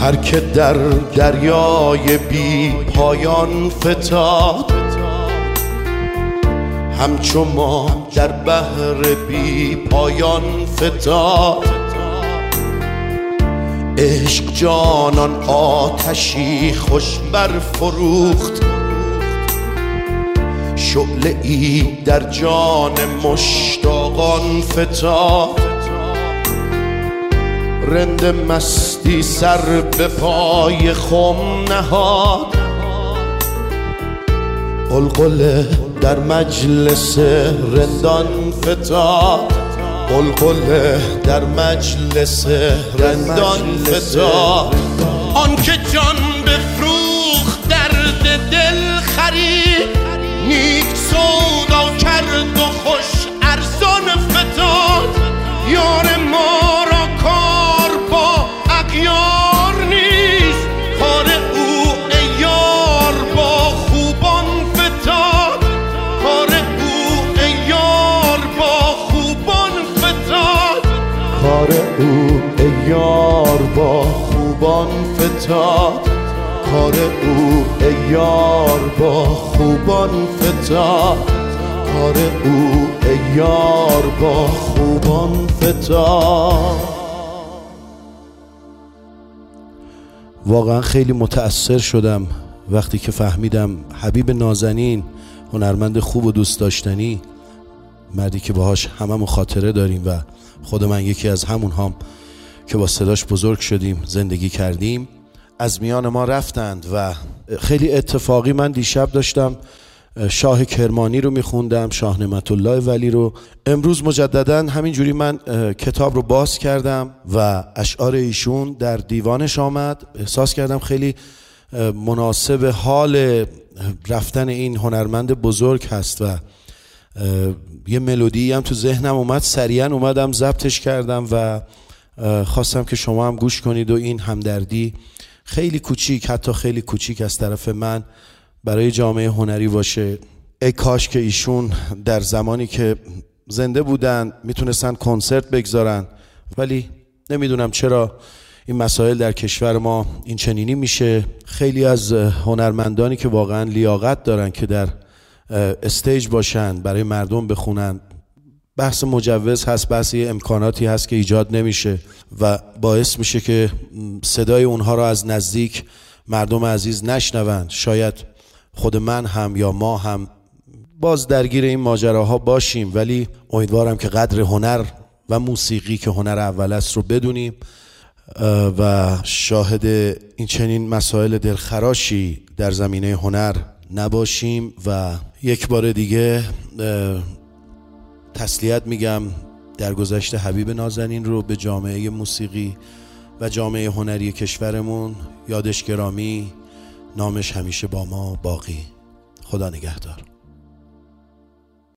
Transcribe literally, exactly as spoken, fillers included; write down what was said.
هر که در دریای بی پایان فتاد، همچو ما در بحر بی پایان فتاد. عشق جانان آتشی خوش برفروخت، شعله ای در جان مشتاقان فتاد. رند مستی سر به پای خم نهاد، قلقله در مجلس رندان فتاد. قلقله در مجلس رندان فتاد. آن که جان بفروخت درد دل خرید، نیک سودا کرد و خوش ارزان فتاد. یار ما را کار با اغیار نیست، کار او ای یار با خوبان فتاد. کار او ای یار با خوبان فتاد. کار او ای یار با خوبان فتاد. کار او ای یار با خوبان فتاد. کار او ای یار با خوبان فتاد. واقعا خیلی متأثر شدم وقتی که فهمیدم حبیب نازنین، هنرمند خوب و دوست داشتنی، مردی که باهاش هممون خاطره داریم و خود من یکی از همون هم که با صداش بزرگ شدیم، زندگی کردیم، از میان ما رفتند. و خیلی اتفاقی من دیشب داشتم شاه کرمانی رو میخوندم، شاه نعمت الله ولی رو. امروز مجددا همینجوری من کتاب رو باز کردم و اشعار ایشون در دیوانش آمد. احساس کردم خیلی مناسب حال رفتن این هنرمند بزرگ هست و یه ملودی هم تو ذهنم اومد، سریعا اومدم ضبطش کردم و خواستم که شما هم گوش کنید و این همدردی خیلی کوچیک، حتی خیلی کوچیک از طرف من برای جامعه هنری باشه. ای کاش که ایشون در زمانی که زنده بودن میتونستن کنسرت بگذارن، ولی نمیدونم چرا این مسائل در کشور ما این چنینی میشه. خیلی از هنرمندانی که واقعا لیاقت دارن که در استیج باشن، برای مردم بخونن، بحث مجوز هست، بحث امکاناتی هست که ایجاد نمیشه و باعث میشه که صدای اونها را از نزدیک مردم عزیز نشنوند. شاید خود من هم یا ما هم باز درگیر این ماجراها باشیم، ولی امیدوارم که قدر هنر و موسیقی که هنر اول است رو بدونیم و شاهد این چنین مسائل دلخراشی در زمینه هنر نباشیم. و یک بار دیگه تسلیت میگم در گذشته حبیب نازنین رو به جامعه موسیقی و جامعه هنری کشورمون. یادش گرامی، نامش همیشه با ما باقی. خدا نگهدار.